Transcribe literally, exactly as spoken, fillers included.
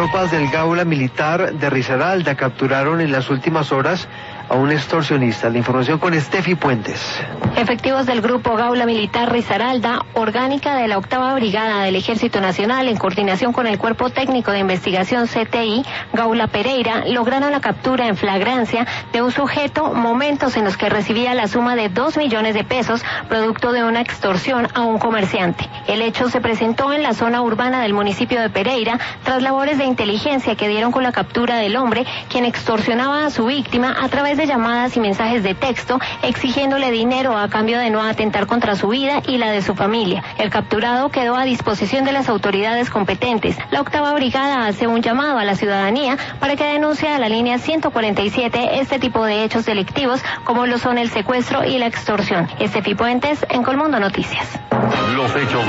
Tropas del Gaula Militar de Risaralda capturaron en las últimas horas a un extorsionista. La información con Estefi Puentes. Efectivos del Grupo Gaula Militar Risaralda, orgánica de la octava Brigada del Ejército Nacional, en coordinación con el Cuerpo Técnico de Investigación C T I, Gaula Pereira, lograron la captura en flagrancia de un sujeto, momentos en los que recibía la suma de dos millones de pesos, producto de una extorsión a un comerciante. El hecho se presentó en la zona urbana del municipio de Pereira, tras labores de inteligencia que dieron con la captura del hombre, quien extorsionaba a su víctima a través de llamadas y mensajes de texto, exigiéndole dinero a cambio de no atentar contra su vida y la de su familia. El capturado quedó a disposición de las autoridades competentes. La octava brigada hace un llamado a la ciudadanía para que denuncie a la línea ciento cuarenta y siete este tipo de hechos delictivos, como lo son el secuestro y la extorsión. Estefi Puentes, en Colmundo Noticias. Los hechos